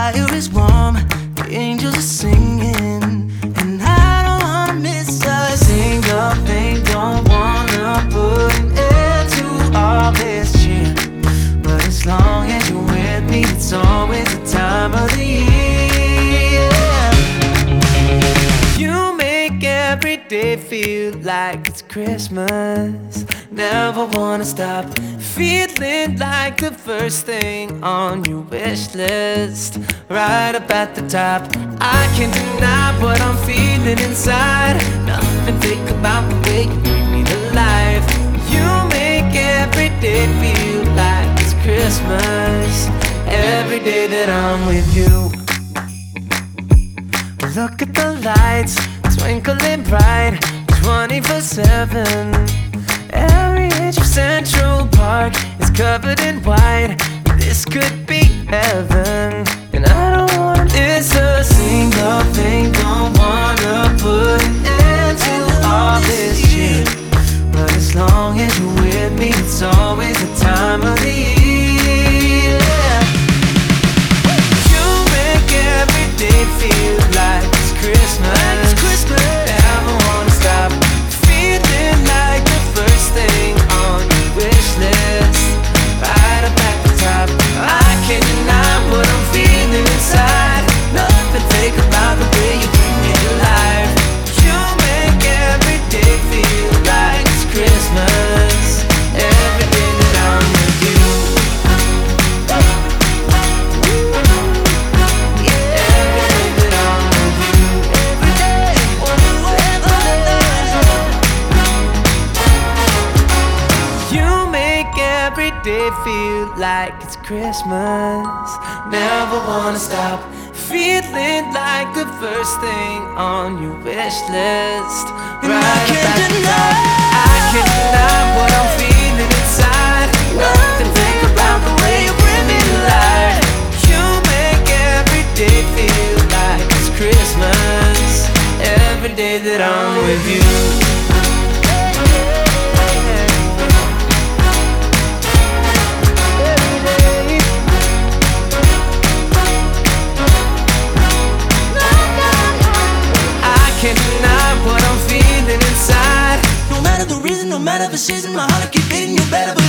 fire is warm, the angels are singing, and I don't wanna miss a single thing. Don't wanna put an end to all this cheer, but as long as you're with me, it's always the time of the year. You make every day feel like it's Christmas. Never wanna stop feeling like the first thing on your wish list, right up at the top. I can't deny what I'm feeling inside. Nothing fake about the way you bring me to life. You make every day feel like it's Christmas, every day that I'm with you. Look at the lights, twinkling bright, 24/7. Every inch of Central Park is covered in white. This could be heaven, and I don't wanna miss a single thing. Don't wanna put an end to all this shit, but as long as you're with me, it's always the time of the year. You make every day feel like it's Christmas. Never wanna stop feeling like the first thing on your wish list, right up at the top. I can't deny what I'm feeling inside. Nothing fake about the way you bring me to life. You make every day feel like it's Christmas, every day that I'm with you. Every day feel like it's Christmas. Never wanna stop feeling like the first thing on your wish list, right up at the top. I can't deny what I'm feeling inside. Nothing fake about the way you bring me to life. You make every day feel like it's Christmas, every day that I'm with you. No matter the reason, no matter the season, my heart keep beating you better.